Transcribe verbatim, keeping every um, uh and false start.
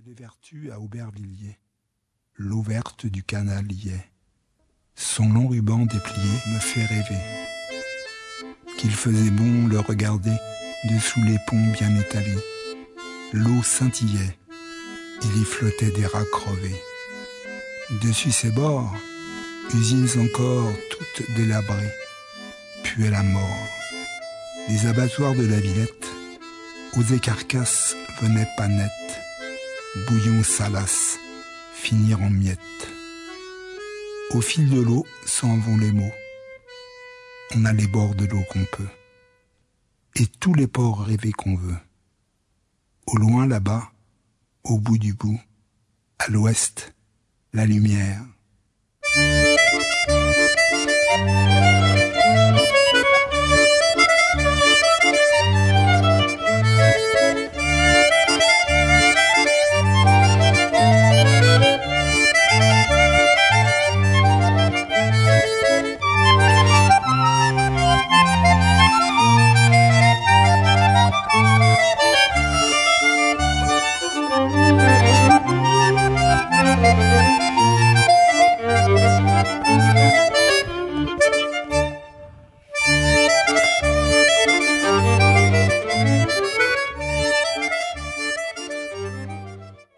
C'est les vertus à Aubervilliers. L'eau verte du canal y est. Son long ruban déplié me fait rêver qu'il faisait bon le regarder dessous les ponts bien étalés. L'eau scintillait, il y flottait des rats crevés. Dessus ses bords, usines encore toutes délabrées, puaient la mort. Les abattoirs de la Villette, aux écarcasses venaient pas nettes, bouillon salace, finir en miettes. Au fil de l'eau s'en vont les mots. On a les bords de l'eau qu'on peut, et tous les ports rêvés qu'on veut. Au loin là-bas, au bout du bout, à l'ouest, la lumière.